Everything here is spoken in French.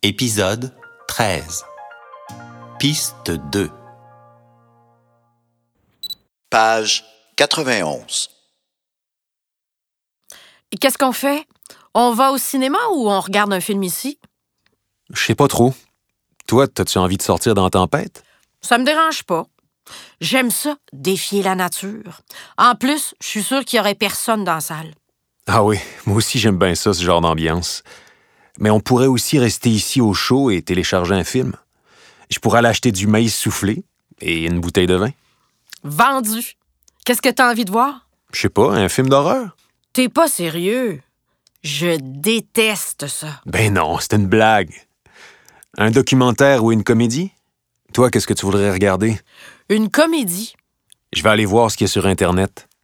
Épisode 13. Piste 2. Page 91. Et qu'est-ce qu'on fait? On va au cinéma ou on regarde un film ici? Je sais pas trop. Toi, t'as-tu envie de sortir dans la tempête? Ça me dérange pas. J'aime ça, défier la nature. En plus, je suis sûre qu'il y aurait personne dans la salle. Ah oui, moi aussi j'aime bien ça, ce genre d'ambiance. Mais on pourrait aussi rester ici au chaud et télécharger un film. Je pourrais aller acheter du maïs soufflé et une bouteille de vin. Vendu. Qu'est-ce que t'as envie de voir? Je sais pas, un film d'horreur? T'es pas sérieux. Je déteste ça. Ben non, c'est une blague. Un documentaire ou une comédie? Toi, qu'est-ce que tu voudrais regarder? Une comédie. Je vais aller voir ce qu'il y a sur Internet.